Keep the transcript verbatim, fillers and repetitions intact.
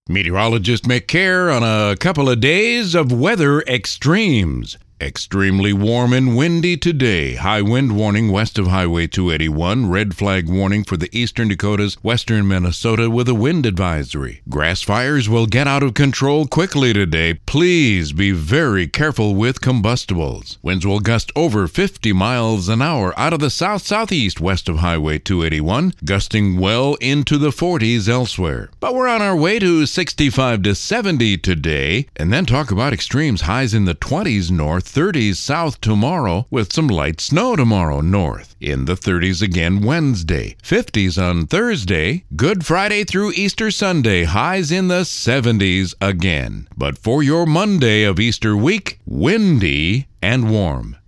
Meteorologist McCare on a couple of days of weather extremes. Extremely warm and windy today. High wind warning west of Highway two eighty-one. Red flag warning for the eastern Dakotas, western Minnesota with a wind advisory. Grass fires will get out of control quickly today. Please be very careful with combustibles. Winds will gust over fifty miles an hour out of the south-southeast west of Highway two eighty-one, gusting well into the forties elsewhere. But we're on our way to sixty-five to seventy today, and then talk about extremes. Highs in the twenties north, thirties south tomorrow, with some light snow tomorrow north. In the thirties again Wednesday. fifties on Thursday. Good Friday through Easter Sunday. Highs in the seventies again. But for your Monday of Easter week, windy and warm.